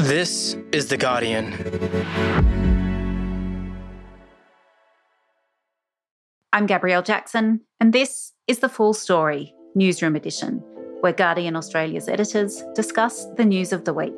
This is The Guardian. I'm Gabrielle Jackson, and this is The Full Story, Newsroom Edition, where Guardian Australia's editors discuss the news of the week.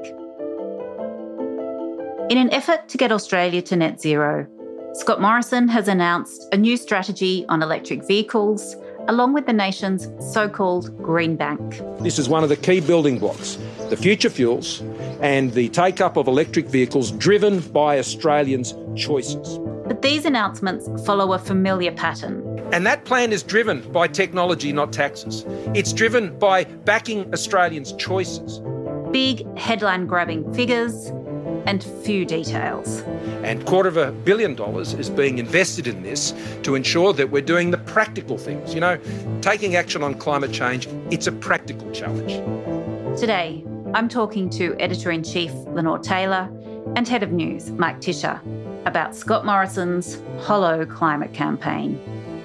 In an effort to get Australia to net zero, Scott Morrison has announced a new strategy on electric vehicles, along with the nation's so-called Green Bank. This is one of the key building blocks, the future fuels and the take-up of electric vehicles driven by Australians' choices. But these announcements follow a familiar pattern. And that plan is driven by technology, not taxes. It's driven by backing Australians' choices. Big headline-grabbing figures and few details. And $250 million is being invested in this to ensure that we're doing the practical things. You know, taking action on climate change, it's a practical challenge. Today, I'm talking to Editor-in-Chief Lenore Taylor and Head of News Mike Tischer about Scott Morrison's hollow climate campaign.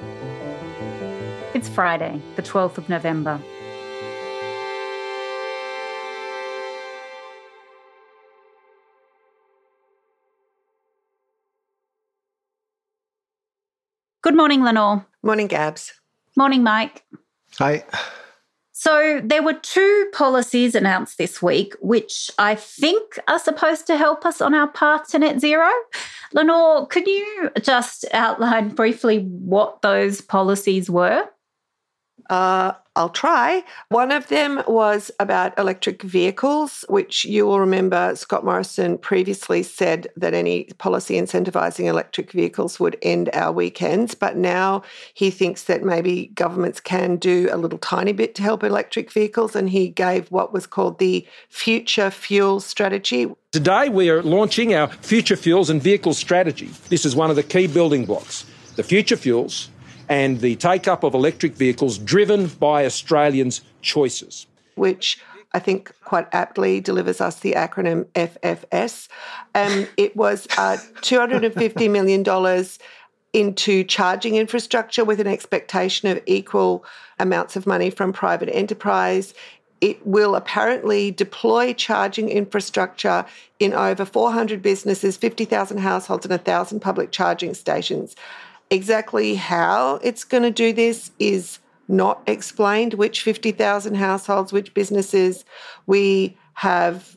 It's Friday, the 12th of November. Good morning, Lenore. Morning, Gabs. Morning, Mike. Hi. So there were two policies announced this week, which I think are supposed to help us on our path to net zero. Lenore, could you just outline briefly what those policies were? I'll try. One of them was about electric vehicles, which you will remember Scott Morrison previously said that any policy incentivising electric vehicles would end our weekends. But now he thinks that maybe governments can do a little tiny bit to help electric vehicles. And he gave what was called the Future Fuel Strategy. Today we are launching our Future Fuels and Vehicle Strategy. This is one of the key building blocks, the future fuels and the take-up of electric vehicles driven by Australians' choices. Which I think quite aptly delivers us the acronym FFS. It was $250 million into charging infrastructure with an expectation of equal amounts of money from private enterprise. It will apparently deploy charging infrastructure in over 400 businesses, 50,000 households and 1,000 public charging stations. Exactly how it's going to do this is not explained. Which 50,000 households, which businesses, we have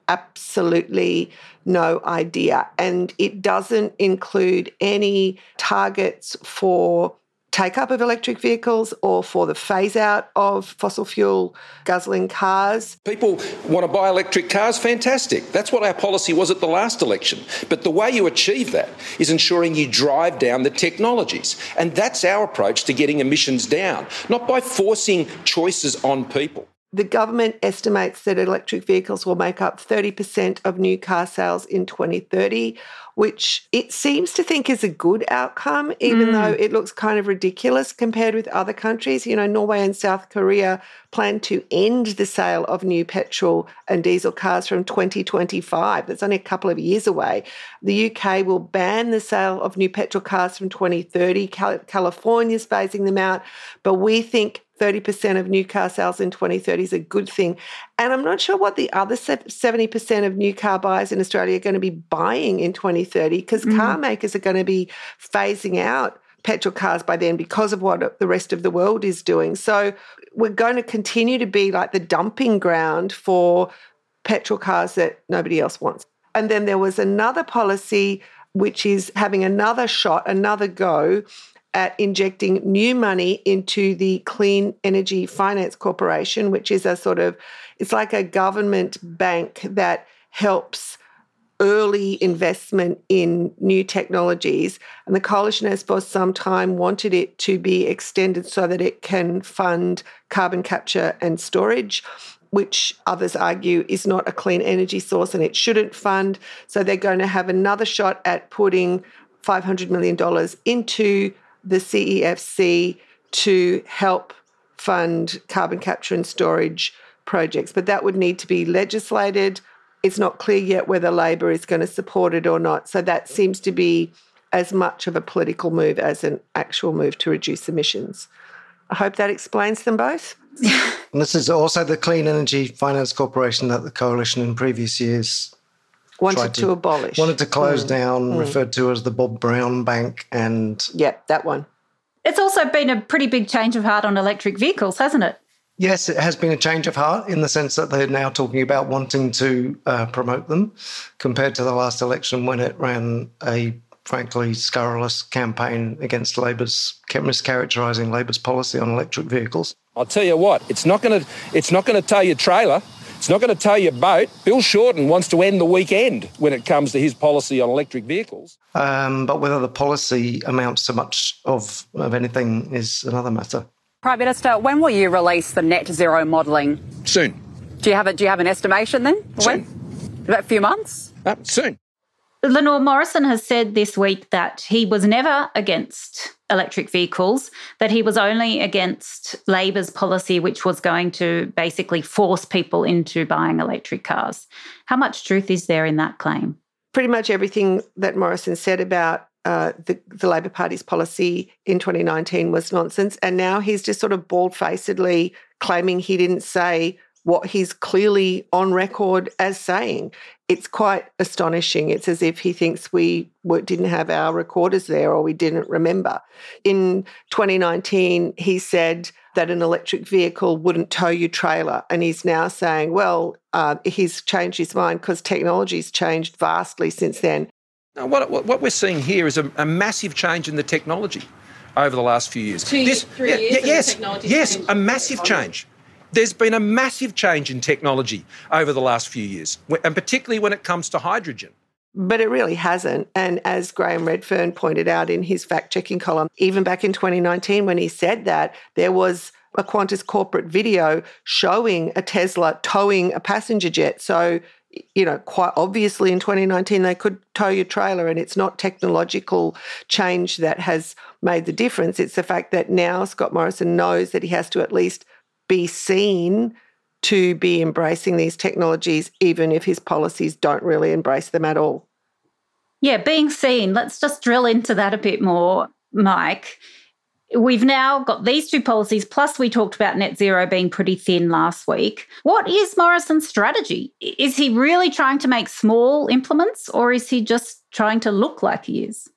absolutely no idea. And it doesn't include any targets for take-up of electric vehicles or for the phase-out of fossil fuel guzzling cars. People want to buy electric cars, fantastic. That's what our policy was at the last election. But the way you achieve that is ensuring you drive down the technologies. And that's our approach to getting emissions down, not by forcing choices on people. The government estimates that electric vehicles will make up 30% of new car sales in 2030, which it seems to think is a good outcome, even though it looks kind of ridiculous compared with other countries. You know, Norway and South Korea plan to end the sale of new petrol and diesel cars from 2025. That's only a couple of years away. The UK will ban the sale of new petrol cars from 2030. California's phasing them out, but we think 30% of new car sales in 2030 is a good thing. And I'm not sure what the other 70% of new car buyers in Australia are going to be buying in 2030, because car makers are going to be phasing out petrol cars by then because of what the rest of the world is doing. So we're going to continue to be like the dumping ground for petrol cars that nobody else wants. And then there was another policy which is having another shot, another go at injecting new money into the Clean Energy Finance Corporation, which is it's like a government bank that helps early investment in new technologies. And the Coalition has for some time wanted it to be extended so that it can fund carbon capture and storage, which others argue is not a clean energy source and it shouldn't fund. So they're going to have another shot at putting $500 million into the CEFC to help fund carbon capture and storage projects. But that would need to be legislated. It's not clear yet whether Labor is going to support it or not. So that seems to be as much of a political move as an actual move to reduce emissions. I hope that explains them both. And this is also the Clean Energy Finance Corporation that the Coalition in previous years Wanted to abolish. Wanted to close down, referred to as the Bob Brown Bank. And yep, that one. It's also been a pretty big change of heart on electric vehicles, hasn't it? Yes, it has been a change of heart in the sense that they're now talking about wanting to promote them compared to the last election when it ran a frankly scurrilous campaign against Labor's, mischaracterising Labor's policy on electric vehicles. I'll tell you what, it's not going to tow your trailer. It's not going to tow your boat. Bill Shorten wants to end the weekend when it comes to his policy on electric vehicles. But whether the policy amounts to much of anything is another matter. Prime Minister, when will you release the net zero modelling? Soon. Do you have an estimation then? Soon. When? About a few months? Soon. Lenore Morrison has said this week that he was never against electric vehicles, that he was only against Labor's policy, which was going to basically force people into buying electric cars. How much truth is there in that claim? Pretty much everything that Morrison said about the Labor Party's policy in 2019 was nonsense. And now he's just sort of bald-facedly claiming he didn't say what he's clearly on record as saying. It's quite astonishing. It's as if he thinks we didn't have our recorders there or we didn't remember. In 2019, he said that an electric vehicle wouldn't tow your trailer. And he's now saying, well, he's changed his mind because technology's changed vastly since then. Now, what we're seeing here is a massive change in the technology over the last few years. 3 years. Yes, a massive change. There's been a massive change in technology over the last few years, and particularly when it comes to hydrogen. But it really hasn't. And as Graham Redfern pointed out in his fact-checking column, even back in 2019 when he said that, there was a Qantas corporate video showing a Tesla towing a passenger jet. So, quite obviously in 2019 they could tow your trailer, and it's not technological change that has made the difference. It's the fact that now Scott Morrison knows that he has to at least be seen to be embracing these technologies, even if his policies don't really embrace them at all. Yeah, being seen. Let's just drill into that a bit more, Mike. We've now got these two policies, plus we talked about net zero being pretty thin last week. What is Morrison's strategy? Is he really trying to make small implements, or is he just trying to look like he is?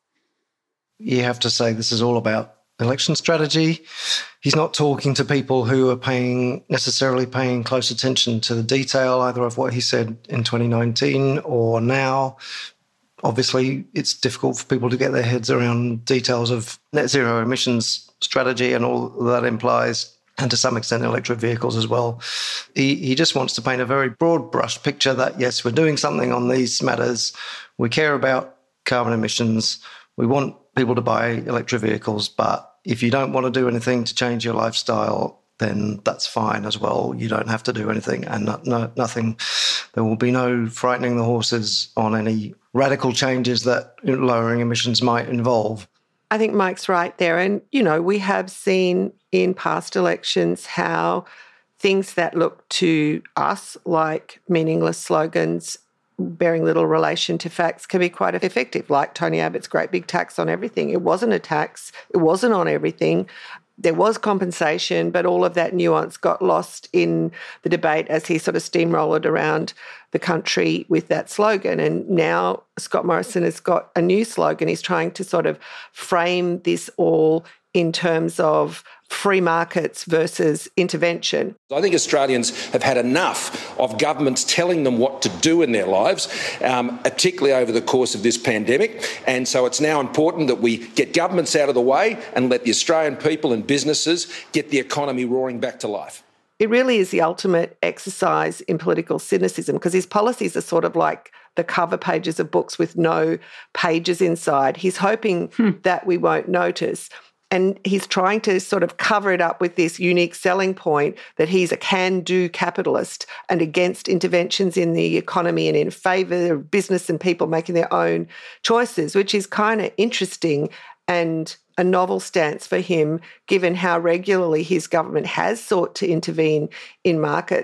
You have to say this is all about election strategy. He's not talking to people who are necessarily paying close attention to the detail, either of what he said in 2019 or now. Obviously, it's difficult for people to get their heads around details of net zero emissions strategy and all that implies, and to some extent electric vehicles as well. He just wants to paint a very broad brush picture that, yes, we're doing something on these matters. We care about carbon emissions. We want people to buy electric vehicles, but if you don't want to do anything to change your lifestyle, then that's fine as well. You don't have to do anything, and nothing. There will be no frightening the horses on any radical changes that lowering emissions might involve. I think Mike's right there. And, we have seen in past elections how things that look to us like meaningless slogans bearing little relation to facts can be quite effective, like Tony Abbott's great big tax on everything. It wasn't a tax. It wasn't on everything. There was compensation, but all of that nuance got lost in the debate as he sort of steamrolled around the country with that slogan. And now Scott Morrison has got a new slogan. He's trying to sort of frame this all in terms of free markets versus intervention. I think Australians have had enough of governments telling them what to do in their lives, particularly over the course of this pandemic. And so it's now important that we get governments out of the way and let the Australian people and businesses get the economy roaring back to life. It really is the ultimate exercise in political cynicism, because his policies are sort of like the cover pages of books with no pages inside. He's hoping that we won't notice. And he's trying to sort of cover it up with this unique selling point that he's a can-do capitalist and against interventions in the economy and in favour of business and people making their own choices, which is kind of interesting and a novel stance for him, given how regularly his government has sought to intervene in markets.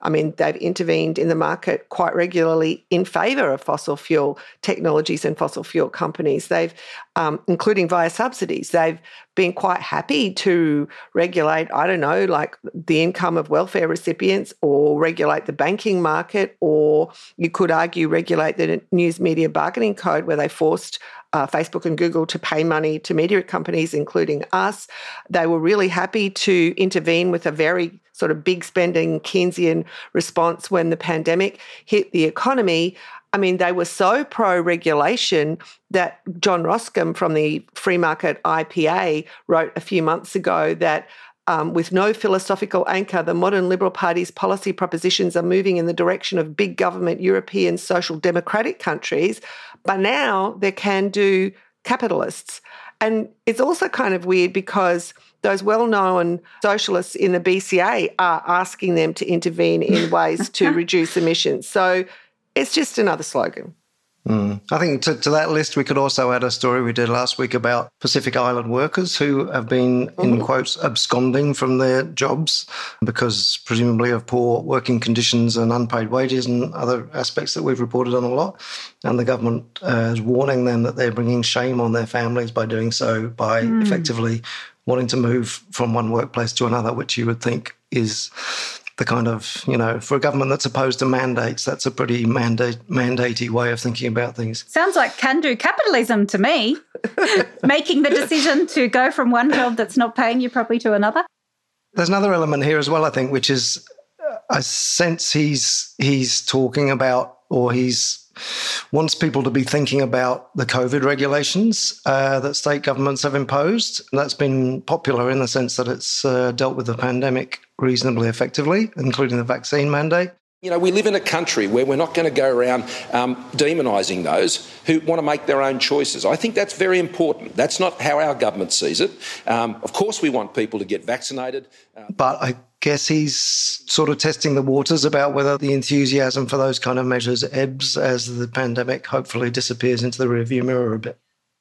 I mean, they've intervened in the market quite regularly in favour of fossil fuel technologies and fossil fuel companies. They've, including via subsidies, they've been quite happy to regulate, I don't know, like the income of welfare recipients, or regulate the banking market, or you could argue regulate the News Media Bargaining Code, where they forced Facebook and Google to pay money to media companies, including us. They were really happy to intervene with a very sort of big spending Keynesian response when the pandemic hit the economy. I mean, they were so pro-regulation that John Roscombe from the Free Market IPA wrote a few months ago that with no philosophical anchor, the modern Liberal Party's policy propositions are moving in the direction of big government European social democratic countries, but now they're can-do capitalists. And it's also kind of weird because those well-known socialists in the BCA are asking them to intervene in ways to reduce emissions. So it's just another slogan. I think to that list, we could also add a story we did last week about Pacific Island workers who have been, in quotes, absconding from their jobs because presumably of poor working conditions and unpaid wages and other aspects that we've reported on a lot. And the government is warning them that they're bringing shame on their families by doing so, by effectively wanting to move from one workplace to another, which you would think is the kind of, you know, for a government that's opposed to mandates, that's a pretty mandatey way of thinking about things. Sounds like can-do capitalism to me, making the decision to go from one job that's not paying you properly to another. There's another element here as well, I think, which is I sense he's talking about, or he's wants people to be thinking about the COVID regulations that state governments have imposed. And that's been popular in the sense that it's dealt with the pandemic reasonably effectively, including the vaccine mandate. You know, we live in a country where we're not going to go around demonising those who want to make their own choices. I think that's very important. That's not how our government sees it. Of course, we want people to get vaccinated. But I guess he's sort of testing the waters about whether the enthusiasm for those kind of measures ebbs as the pandemic hopefully disappears into the rearview mirror a bit.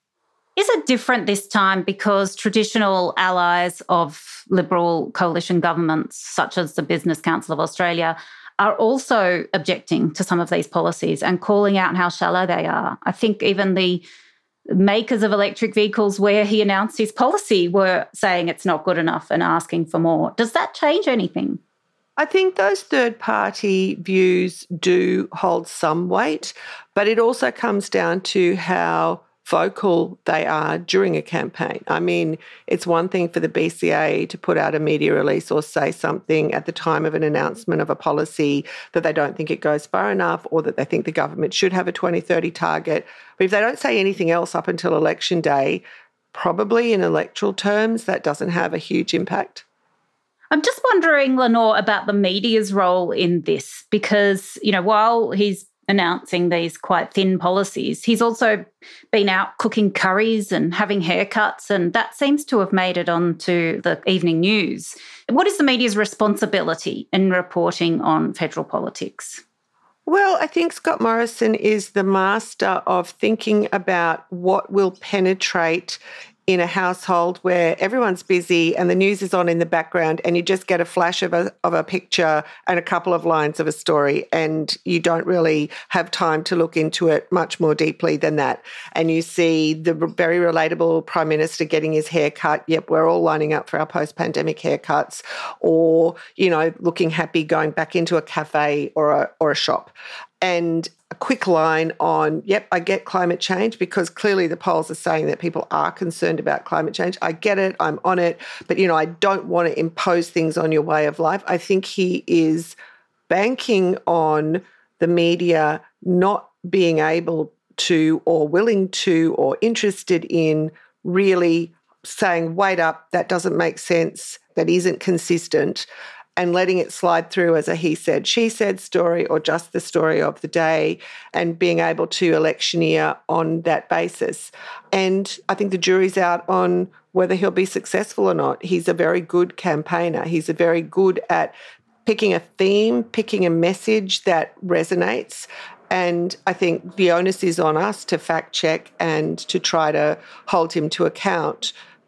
Is it different this time because traditional allies of Liberal coalition governments, such as the Business Council of Australia, are also objecting to some of these policies and calling out how shallow they are? I think even the makers of electric vehicles, where he announced his policy, were saying it's not good enough and asking for more. Does that change anything? I think those third-party views do hold some weight, but it also comes down to how vocal they are during a campaign. I mean, it's one thing for the BCA to put out a media release or say something at the time of an announcement of a policy that they don't think it goes far enough or that they think the government should have a 2030 target. But if they don't say anything else up until election day, probably in electoral terms, that doesn't have a huge impact. I'm just wondering, Lenore, about the media's role in this because, you know, while he's announcing these quite thin policies, he's also been out cooking curries and having haircuts, and that seems to have made it onto the evening news. What is the media's responsibility in reporting on federal politics? Well, I think Scott Morrison is the master of thinking about what will penetrate in a household where everyone's busy and the news is on in the background and you just get a flash of a picture and a couple of lines of a story and you don't really have time to look into it much more deeply than that. And you see the very relatable Prime Minister getting his hair cut. Yep, we're all lining up for our post-pandemic haircuts, or, you know, looking happy going back into a cafe or a shop. And a quick line on, yep, I get climate change, because clearly the polls are saying that people are concerned about climate change. I get it, I'm on it, but, you know, I don't want to impose things on your way of life. I think he is banking on the media not being able to or willing to or interested in really saying, wait up, that doesn't make sense, that isn't consistent, and letting it slide through as a he said, she said story or just the story of the day, and being able to electioneer on that basis. And I think the jury's out on whether he'll be successful or not. He's a very good campaigner. He's a very good at picking a theme, picking a message that resonates. And I think the onus is on us to fact check and to try to hold him to account.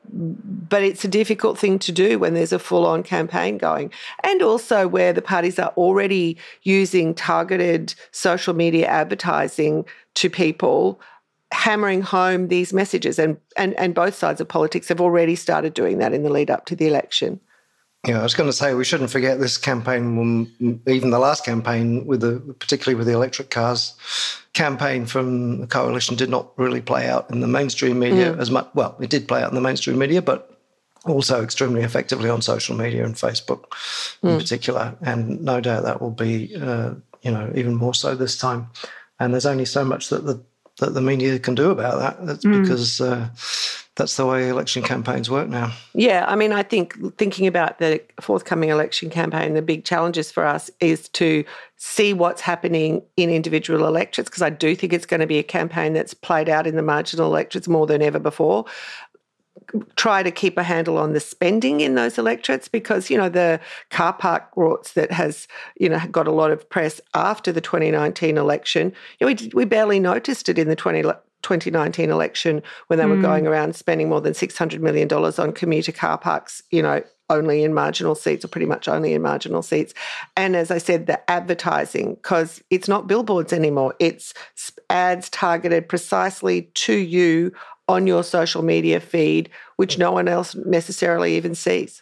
but it's a difficult thing to do when there's a full-on campaign going, and also where the parties are already using targeted social media advertising to people, hammering home these messages, and both sides of politics have already started doing that in the lead up to the election. Yeah, I was going to say we shouldn't forget this campaign, even the last campaign, particularly with the electric cars campaign from the coalition, did not really play out in the mainstream media as much. Well, it did play out in the mainstream media, but also extremely effectively on social media and Facebook in particular. And no doubt that will be, even more so this time. And there's only so much that the media can do about that. That's because that's the way election campaigns work now. Yeah, I mean, I think thinking about the forthcoming election campaign, the big challenges for us is to see what's happening in individual electorates, because I do think it's going to be a campaign that's played out in the marginal electorates more than ever before. Try to keep a handle on the spending in those electorates, because, the car park rorts that has, got a lot of press after the 2019 election, we barely noticed it in the 2019 election when they were going around spending more than $600 million on commuter car parks, only in marginal seats, or pretty much only in marginal seats. And as I said, the advertising, because it's not billboards anymore, it's ads targeted precisely to you on your social media feed, which no one else necessarily even sees.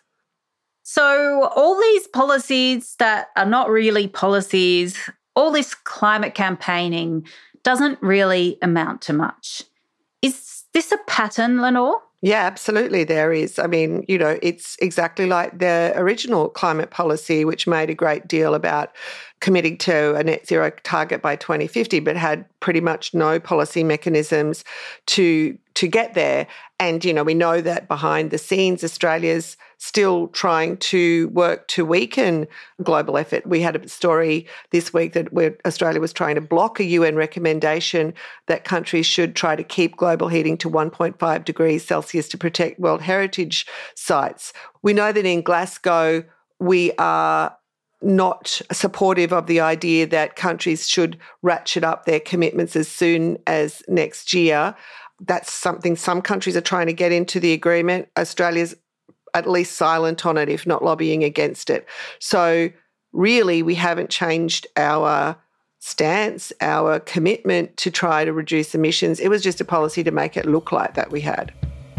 So all these policies that are not really policies, all this climate campaigning doesn't really amount to much. Is this a pattern, Lenore? Yeah, absolutely there is. I mean, it's exactly like the original climate policy, which made a great deal about committing to a net zero target by 2050, but had pretty much no policy mechanisms to get there. And, we know that behind the scenes, Australia's still trying to work to weaken global effort. We had a story this week that Australia was trying to block a UN recommendation that countries should try to keep global heating to 1.5 degrees Celsius to protect World Heritage sites. We know that in Glasgow, we are not supportive of the idea that countries should ratchet up their commitments as soon as next year. That's something some countries are trying to get into the agreement. Australia's at least silent on it, if not lobbying against it. So really, we haven't changed our stance, our commitment to try to reduce emissions. It was just a policy to make it look like that we had.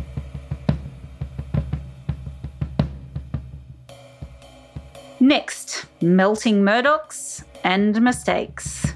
Next, melting Murdochs and mistakes.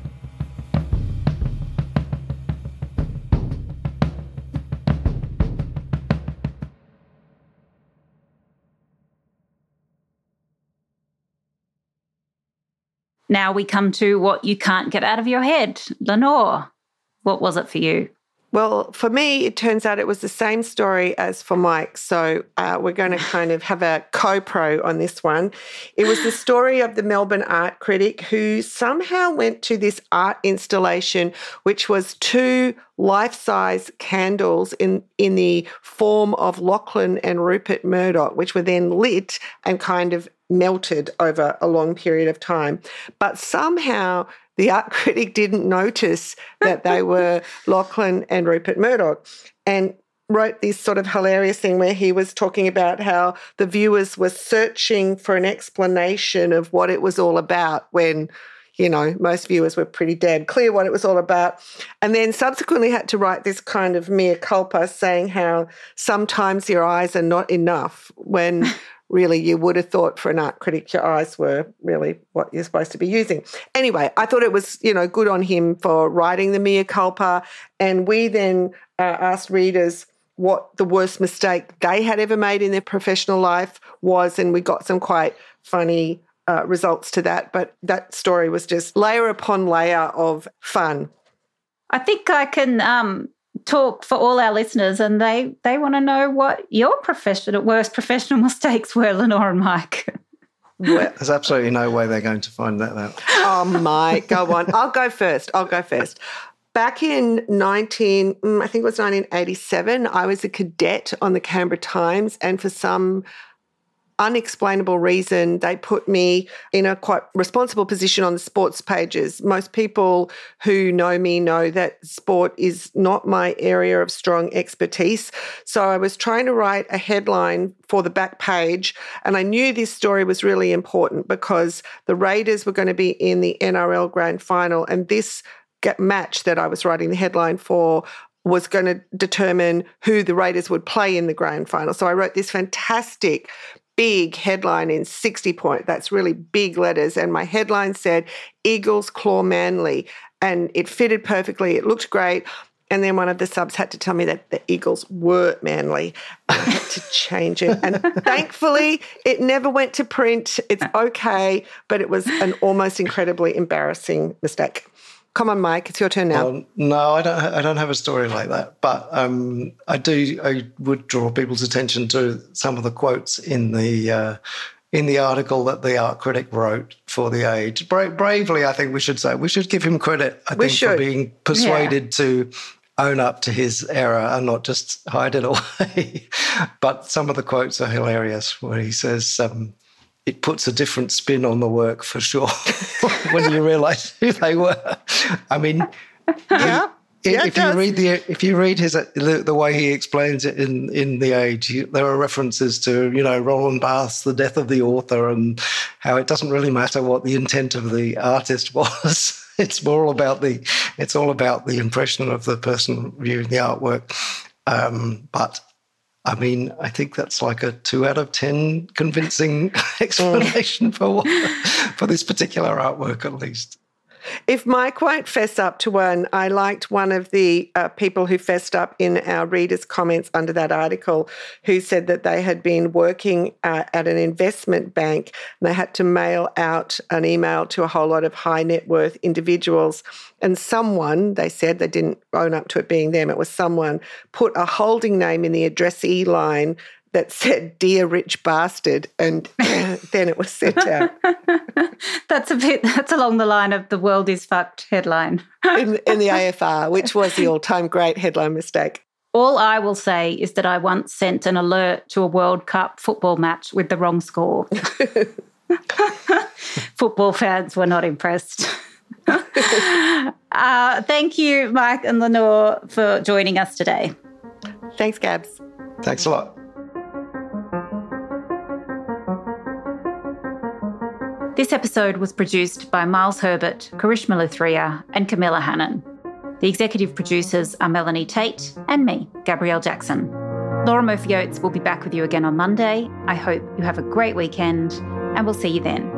Now we come to what you can't get out of your head. Lenore, what was it for you? Well, for me, it turns out it was the same story as for Mike. So we're going to kind of have a co-pro on this one. It was the story of the Melbourne art critic who somehow went to this art installation, which was 2 life-size candles in the form of Lachlan and Rupert Murdoch, which were then lit and kind of melted over a long period of time. But somehow the art critic didn't notice that they were Lachlan and Rupert Murdoch, and wrote this sort of hilarious thing where he was talking about how the viewers were searching for an explanation of what it was all about when, most viewers were pretty damn clear what it was all about. And then subsequently had to write this kind of mea culpa saying how sometimes your eyes are not enough when really you would have thought for an art critic your eyes were really what you're supposed to be using. Anyway, I thought it was, good on him for writing the mea culpa. And we then asked readers what the worst mistake they had ever made in their professional life was, and we got some quite funny results to that. But that story was just layer upon layer of fun. I think I can talk for all our listeners, and they want to know what your worst professional mistakes were, Lenore and Mike. Well, there's absolutely no way they're going to find that out. Oh, Mike, go on. I'll go first. Back in 1987, I was a cadet on the Canberra Times, and for some unexplainable reason, they put me in a quite responsible position on the sports pages. Most people who know me know that sport is not my area of strong expertise. So I was trying to write a headline for the back page, and I knew this story was really important because the Raiders were going to be in the NRL Grand Final, and this match that I was writing the headline for was going to determine who the Raiders would play in the Grand Final. So I wrote this fantastic big headline in 60 point. That's really big letters. And my headline said, Eagles claw Manly. And it fitted perfectly. It looked great. And then one of the subs had to tell me that the Eagles were Manly. I had to change it. And thankfully, it never went to print. It's okay. But it was an almost incredibly embarrassing mistake. Come on, Mike. It's your turn now. Well, no, I don't have a story like that. But I would draw people's attention to some of the quotes in the article that the art critic wrote for The Age. Bravely, I think we should say. We should give him credit, I think, for being persuaded to own up to his error and not just hide it away. But some of the quotes are hilarious, where he says, it puts a different spin on the work for sure when you realise who they were. I mean, if you read his the way he explains it in The Age, there are references to Roland Barthes, The Death of the Author, and how it doesn't really matter what the intent of the artist was. It's all about the impression of the person viewing the artwork. But I mean, I think that's like a 2 out of 10 convincing explanation for this particular artwork, at least. If Mike won't fess up to one, I liked one of the people who fessed up in our readers' comments under that article, who said that they had been working at an investment bank and they had to mail out an email to a whole lot of high net worth individuals. And someone, they said, they didn't own up to it being them, it was someone, put a holding name in the addressee line that said, "Dear rich bastard," and then it was sent out. That's along the line of the world is fucked headline. in the AFR, which was the all-time great headline mistake. All I will say is that I once sent an alert to a World Cup football match with the wrong score. Football fans were not impressed. Thank you, Mike and Lenore, for joining us today. Thanks, Gabs. Thanks a lot. This episode was produced by Miles Herbert, Karishma Luthria and Camilla Hannon. The executive producers are Melanie Tate and me, Gabrielle Jackson. Laura Murphy-Oates will be back with you again on Monday. I hope you have a great weekend and we'll see you then.